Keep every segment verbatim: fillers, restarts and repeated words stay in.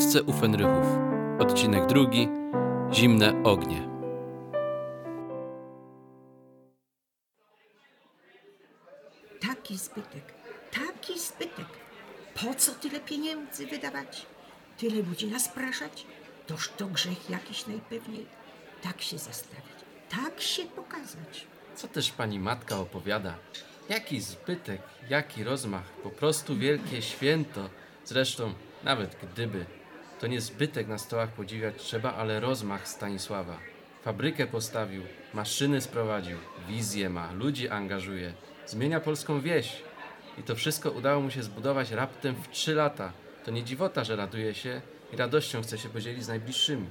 Matce u Fenrychów. Odcinek drugi. Zimne ognie. Taki zbytek, taki zbytek. Po co tyle pieniędzy wydawać? Tyle ludzi naspraszać? Toż to grzech jakiś najpewniej. Tak się zastawić, tak się pokazać. Co też pani matka opowiada? Jaki zbytek, jaki rozmach. Po prostu wielkie święto. Zresztą, nawet gdyby, to nie zbytek na stołach podziwiać trzeba, ale rozmach Stanisława. Fabrykę postawił, maszyny sprowadził, wizję ma, ludzi angażuje. Zmienia polską wieś. I to wszystko udało mu się zbudować raptem w trzy lata. To nie dziwota, że raduje się i radością chce się podzielić z najbliższymi.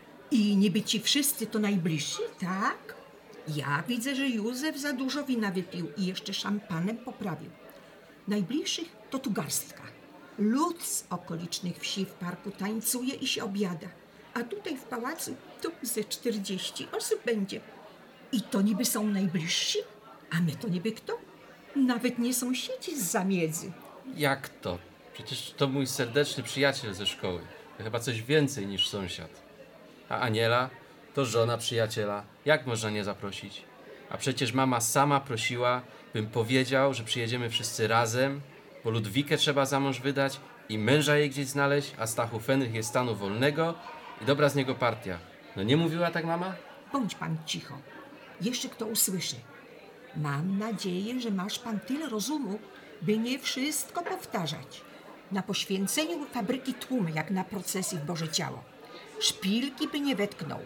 I niby ci wszyscy to najbliżsi, tak? Ja widzę, że Józef za dużo wina wypił i jeszcze szampanem poprawił. Najbliższych to tu garstka. Lud z okolicznych wsi w parku tańcuje i się objada. A tutaj w pałacu to ze czterdzieści osób będzie. I to niby są najbliżsi, a my to niby kto? Nawet nie sąsiedzi z zamiedzy. Jak to? Przecież to mój serdeczny przyjaciel ze szkoły. To chyba coś więcej niż sąsiad. A Aniela to żona przyjaciela. Jak można nie zaprosić? A przecież mama sama prosiła, bym powiedział, że przyjedziemy wszyscy razem, bo Ludwikę trzeba za mąż wydać i męża jej gdzieś znaleźć, a Stachu Fenrych jest stanu wolnego i dobra z niego partia. No nie mówiła tak mama? Bądź pan cicho. Jeszcze kto usłyszy. Mam nadzieję, że masz pan tyle rozumu, by nie wszystko powtarzać. Na poświęceniu fabryki tłumy, jak na procesji w Boże Ciało. Szpilki by nie wetknął.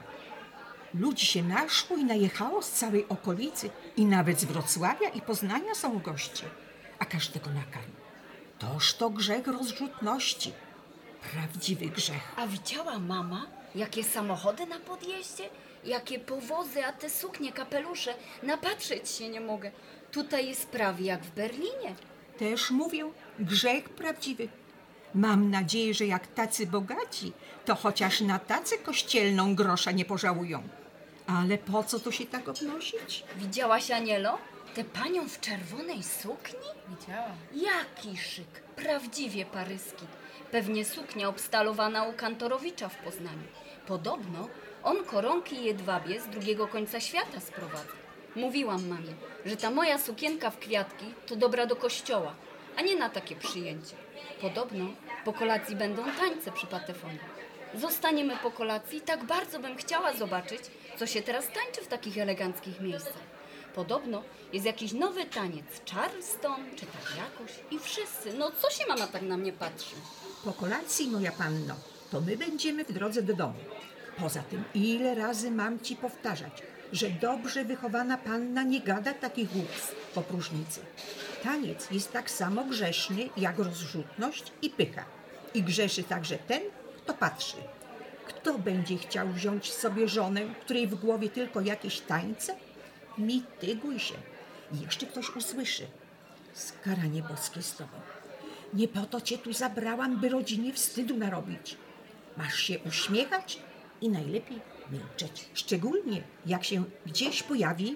Ludzi się naszło i najechało z całej okolicy i nawet z Wrocławia i Poznania są goście, a każdego nakarmi. Toż to grzech rozrzutności. Prawdziwy grzech. A widziała mama, jakie samochody na podjeździe? Jakie powozy, a te suknie, kapelusze. Napatrzeć się nie mogę. Tutaj jest prawie jak w Berlinie. Też mówię, grzech prawdziwy. Mam nadzieję, że jak tacy bogaci, to chociaż na tacę kościelną grosza nie pożałują. Ale po co tu się tak obnosić? Widziałaś, Anielo? Tę panią w czerwonej sukni? Widziałam. Jaki szyk. Prawdziwie paryski. Pewnie suknia obstalowana u Kantorowicza w Poznaniu. Podobno on koronki i jedwabie z drugiego końca świata sprowadza. Mówiłam mamie, że ta moja sukienka w kwiatki to dobra do kościoła, a nie na takie przyjęcie. Podobno po kolacji będą tańce przy patefonie. Zostaniemy po kolacji i tak bardzo bym chciała zobaczyć, co się teraz tańczy w takich eleganckich miejscach. Podobno jest jakiś nowy taniec, Charleston, czy tak jakoś. I wszyscy, no co się mama tak na mnie patrzy? Po kolacji, moja panno, to my będziemy w drodze do domu. Poza tym, ile razy mam ci powtarzać, że dobrze wychowana panna nie gada takich głupstw po próżnicy. Taniec jest tak samo grzeszny jak rozrzutność i pycha. I grzeszy także ten, kto patrzy. Kto będzie chciał wziąć sobie żonę, której w głowie tylko jakieś tańce? Mityguj się. I jeszcze ktoś usłyszy. Skaranie boskie z tobą. Nie po to cię tu zabrałam, by rodzinie wstydu narobić. Masz się uśmiechać i najlepiej milczeć. Szczególnie jak się gdzieś pojawi.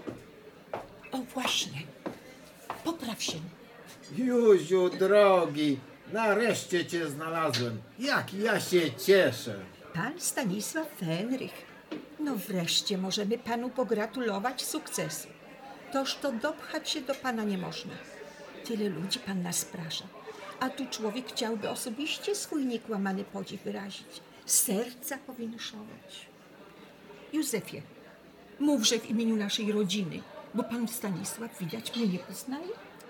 O właśnie, popraw się. Józiu drogi, nareszcie cię znalazłem. Jak ja się cieszę. Pan Stanisław Fenrych. No wreszcie możemy panu pogratulować sukcesu. Toż to dopchać się do pana nie można. Tyle ludzi pan nasprasza. A tu człowiek chciałby osobiście swój niekłamany podziw wyrazić. Serca powinszować. Józefie, mówże w imieniu naszej rodziny, bo pan Stanisław, widać, mnie nie poznaje.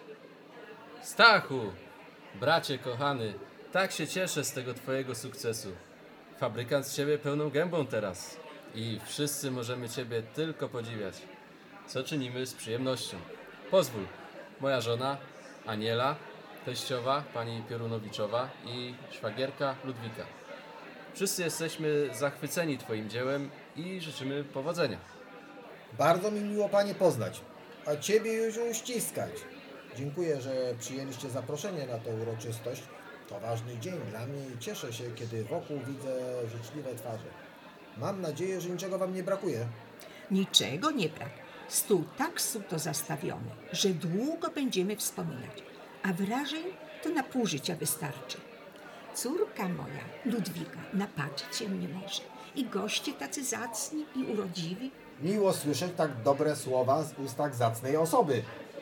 Stachu, bracie kochany, tak się cieszę z tego twojego sukcesu. Fabrykant z ciebie pełną gębą teraz i wszyscy możemy ciebie tylko podziwiać, co czynimy z przyjemnością. Pozwól, moja żona Aniela, teściowa pani Piorunowiczowa i szwagierka Ludwika. Wszyscy jesteśmy zachwyceni twoim dziełem i życzymy powodzenia. Bardzo mi miło panie poznać, a ciebie Józiu ściskać. Dziękuję, że przyjęliście zaproszenie na tę uroczystość. To ważny dzień dla mnie i cieszę się, kiedy wokół widzę życzliwe twarze. Mam nadzieję, że niczego wam nie brakuje. Niczego nie brak. Stół tak suto zastawiony, że długo będziemy wspominać, a wrażeń to na pół życia wystarczy. Córka moja, Ludwika, napatrzeć się nie może. I goście tacy zacni i urodziwi. Miło słyszeć tak dobre słowa z ust tak zacnej osoby.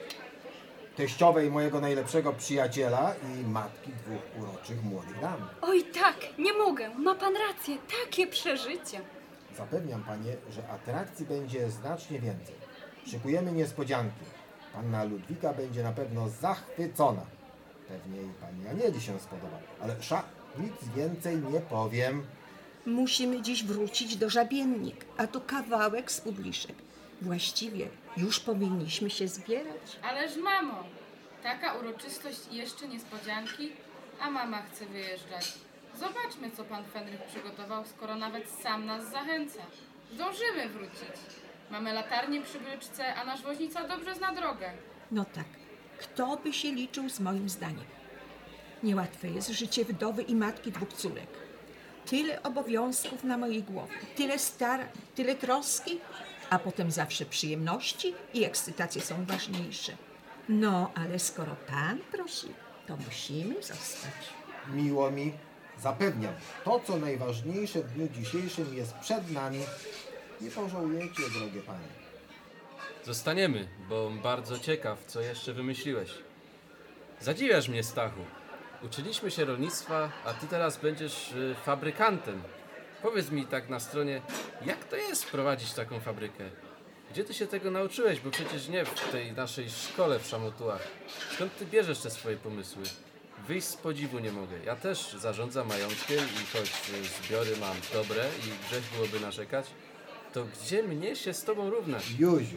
Teściowej mojego najlepszego przyjaciela i matki dwóch uroczych młodych dam. Oj tak, nie mogę, ma pan rację, takie przeżycia. Zapewniam panie, że atrakcji będzie znacznie więcej. Szykujemy niespodzianki. Panna Ludwika będzie na pewno zachwycona. Pewnie i pani Anieli się spodoba. Ale sza, nic więcej nie powiem. Musimy dziś wrócić do Żabiennik, a to kawałek z Pudliszek. Właściwie już powinniśmy się zbierać. Ależ mamo, taka uroczystość i jeszcze niespodzianki, a mama chce wyjeżdżać. Zobaczmy, co pan Fenrych przygotował, skoro nawet sam nas zachęca. Zdążymy wrócić. Mamy latarnię przy bryczce, a nasz woźnica dobrze zna drogę. No tak, kto by się liczył z moim zdaniem? Niełatwe jest życie wdowy i matki dwóch córek. Tyle obowiązków na mojej głowie, tyle starań, tyle troski, a potem zawsze przyjemności i ekscytacje są ważniejsze. No, ale skoro pan prosi, to musimy zostać. Miło mi. Zapewniam, to co najważniejsze w dniu dzisiejszym jest przed nami. Nie pożałujecie, drogie panie. Zostaniemy, bo bardzo ciekaw, co jeszcze wymyśliłeś. Zadziwiasz mnie, Stachu. Uczyliśmy się rolnictwa, a ty teraz będziesz y, fabrykantem. Powiedz mi tak na stronie, jak to jest prowadzić taką fabrykę? Gdzie ty się tego nauczyłeś? Bo przecież nie w tej naszej szkole w Szamotułach. Skąd ty bierzesz te swoje pomysły? Wyjść z podziwu nie mogę. Ja też zarządzam majątkiem i choć y, zbiory mam dobre i grzech byłoby narzekać, to gdzie mnie się z tobą równać? Józiu,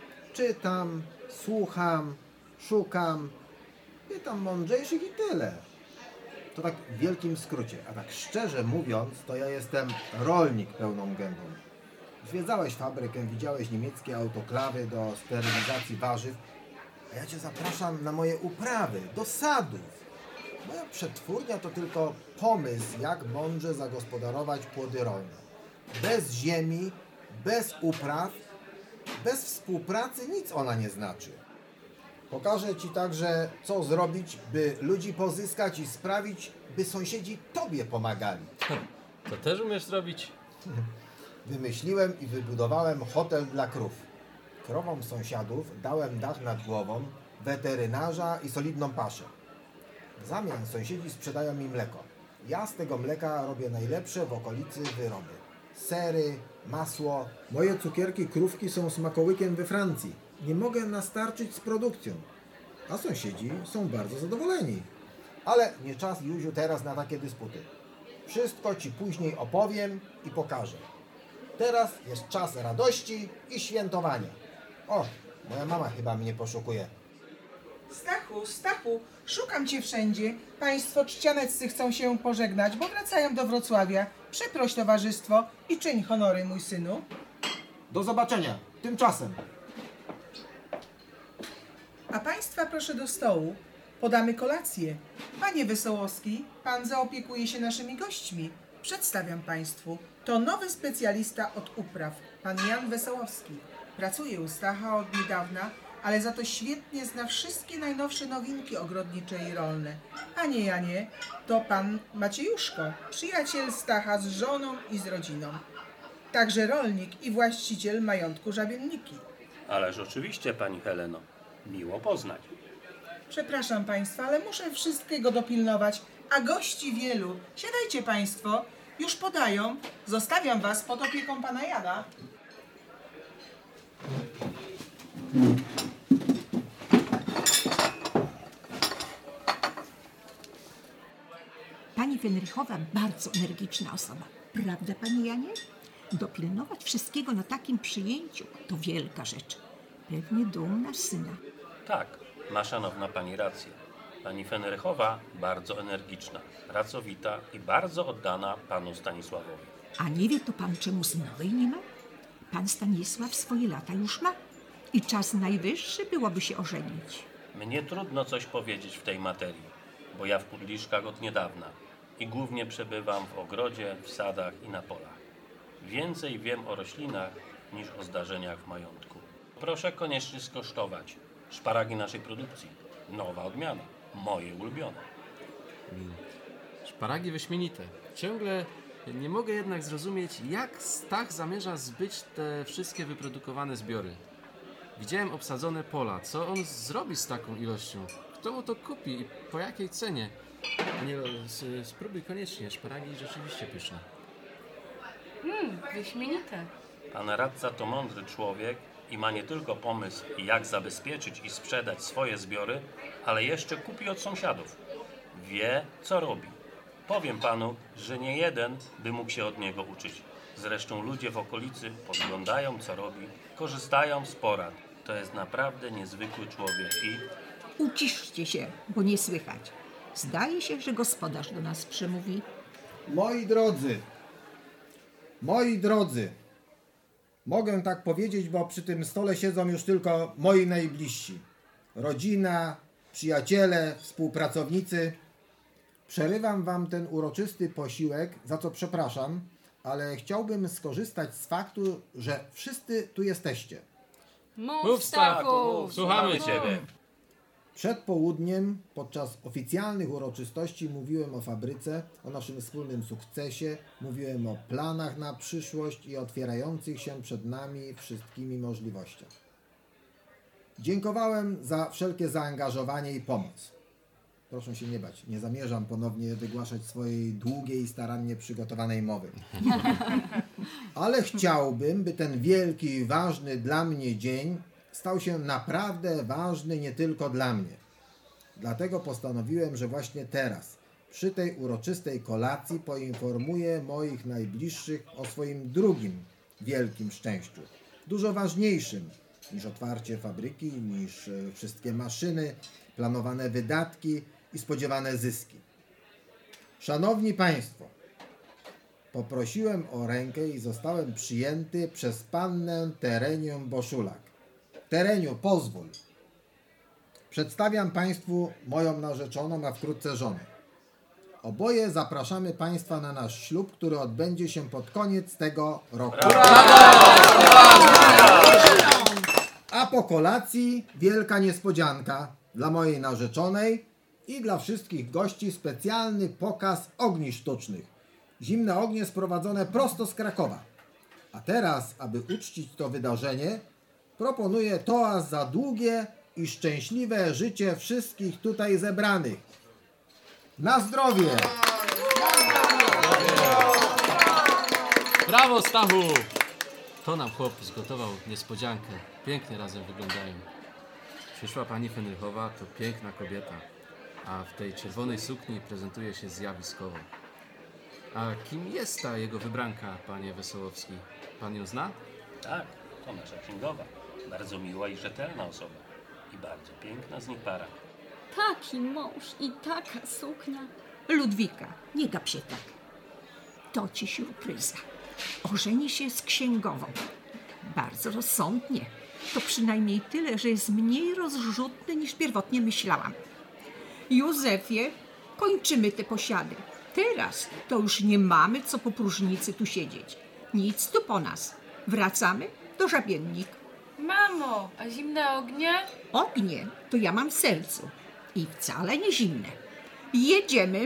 czytam, słucham, szukam, pytam mądrzejszych i tyle. To tak w wielkim skrócie, a tak szczerze mówiąc, to ja jestem rolnik pełną gębą. Zwiedzałeś fabrykę, widziałeś niemieckie autoklawy do sterylizacji warzyw, a ja cię zapraszam na moje uprawy, do sadów. Moja przetwórnia to tylko pomysł, jak mądrze zagospodarować płody rolne. Bez ziemi, bez upraw, bez współpracy nic ona nie znaczy. Pokażę ci także, co zrobić, by ludzi pozyskać i sprawić, by sąsiedzi tobie pomagali. To też umiesz zrobić? Wymyśliłem i wybudowałem hotel dla krów. Krowom sąsiadów dałem dach nad głową, weterynarza i solidną paszę. W zamian sąsiedzi sprzedają mi mleko. Ja z tego mleka robię najlepsze w okolicy wyroby. Sery, masło. Moje cukierki krówki są smakołykiem we Francji. Nie mogę nastarczyć z produkcją. A sąsiedzi są bardzo zadowoleni. Ale nie czas, Józiu, teraz na takie dysputy. Wszystko ci później opowiem i pokażę. Teraz jest czas radości i świętowania. O, moja mama chyba mnie poszukuje. Stachu, Stachu, szukam cię wszędzie. Państwo czcianeccy chcą się pożegnać, bo wracają do Wrocławia. Przeproś towarzystwo i czyń honory, mój synu. Do zobaczenia. Tymczasem. A państwa proszę do stołu. Podamy kolację. Panie Wesołowski, pan zaopiekuje się naszymi gośćmi. Przedstawiam państwu. To nowy specjalista od upraw, pan Jan Wesołowski. Pracuje u Stacha od niedawna, ale za to świetnie zna wszystkie najnowsze nowinki ogrodnicze i rolne. Panie Janie, to pan Maciejuszko, przyjaciel Stacha z żoną i z rodziną. Także rolnik i właściciel majątku Żabienniki. Ależ oczywiście, pani Heleno. Miło poznać. Przepraszam państwa, ale muszę wszystkiego dopilnować, a gości wielu. Siadajcie państwo, już podają. Zostawiam was pod opieką pana Jana. Pani Fenrychowa bardzo energiczna osoba. Prawda, panie Janie? Dopilnować wszystkiego na takim przyjęciu to wielka rzecz. Pewnie dumna z syna. Tak, ma szanowna pani rację. Pani Fenrychowa bardzo energiczna, pracowita i bardzo oddana panu Stanisławowi. A nie wie to pan, czemu synowej nie ma? Pan Stanisław swoje lata już ma i czas najwyższy byłoby się ożenić. Mnie trudno coś powiedzieć w tej materii, bo ja w Pudliszkach od niedawna i głównie przebywam w ogrodzie, w sadach i na polach. Więcej wiem o roślinach niż o zdarzeniach w majątku. Proszę koniecznie skosztować szparagi naszej produkcji. Nowa odmiana, moje ulubione. Szparagi wyśmienite. Ciągle nie mogę jednak zrozumieć, jak Stach zamierza zbyć te wszystkie wyprodukowane zbiory. Widziałem obsadzone pola. Co on zrobi z taką ilością? Kto mu to kupi i po jakiej cenie? Anielo, s- spróbuj koniecznie. Szparagi rzeczywiście pyszne. Mmm, wyśmienite. Pan radca to mądry człowiek i ma nie tylko pomysł, jak zabezpieczyć i sprzedać swoje zbiory, ale jeszcze kupi od sąsiadów. Wie, co robi. Powiem panu, że nie jeden by mógł się od niego uczyć. Zresztą ludzie w okolicy podglądają, co robi, korzystają z porad. To jest naprawdę niezwykły człowiek i Uciszcie się, bo nie słychać. Zdaje się, że gospodarz do nas przemówi. Moi drodzy, moi drodzy, mogę tak powiedzieć, bo przy tym stole siedzą już tylko moi najbliżsi. Rodzina, przyjaciele, współpracownicy. Przerywam wam ten uroczysty posiłek, za co przepraszam, ale chciałbym skorzystać z faktu, że wszyscy tu jesteście. Mów, Stachu! Słuchamy ciebie. Przed południem, podczas oficjalnych uroczystości, mówiłem o fabryce, o naszym wspólnym sukcesie, mówiłem o planach na przyszłość i otwierających się przed nami wszystkimi możliwościach. Dziękowałem za wszelkie zaangażowanie i pomoc. Proszę się nie bać, nie zamierzam ponownie wygłaszać swojej długiej i starannie przygotowanej mowy. Ale chciałbym, by ten wielki i ważny dla mnie dzień stał się naprawdę ważny nie tylko dla mnie. Dlatego postanowiłem, że właśnie teraz, przy tej uroczystej kolacji, poinformuję moich najbliższych o swoim drugim wielkim szczęściu. Dużo ważniejszym niż otwarcie fabryki, niż e, wszystkie maszyny, planowane wydatki i spodziewane zyski. Szanowni Państwo, poprosiłem o rękę i zostałem przyjęty przez pannę Terenię Boszulak. Tereniu, pozwól. Przedstawiam Państwu moją narzeczoną, a wkrótce żonę. Oboje zapraszamy Państwa na nasz ślub, który odbędzie się pod koniec tego roku. A po kolacji wielka niespodzianka dla mojej narzeczonej i dla wszystkich gości, specjalny pokaz ogni sztucznych. Zimne ognie sprowadzone prosto z Krakowa. A teraz, aby uczcić to wydarzenie, proponuję toast za długie i szczęśliwe życie wszystkich tutaj zebranych. Na zdrowie! Brawo, Stachu! To nam chłop zgotował niespodziankę. Pięknie razem wyglądają. Przyszła pani Fenrychowa to piękna kobieta, a w tej czerwonej sukni prezentuje się zjawiskowo. A kim jest ta jego wybranka, panie Wesołowski? Pan ją zna? tak, to nasza księgowa. Bardzo miła i rzetelna osoba. I bardzo piękna z niej para. Taki mąż i taka suknia. Ludwika, nie gap się tak. To ci surpryza. Ożeni się z księgową. Bardzo rozsądnie. To przynajmniej tyle, że jest mniej rozrzutny niż pierwotnie myślałam. Józefie, kończymy te posiady. Teraz to już nie mamy co po próżnicy tu siedzieć. Nic tu po nas. Wracamy do Żabiennik. Mamo, a zimne ognie? Ognie to ja mam w sercu. I wcale nie zimne. Jedziemy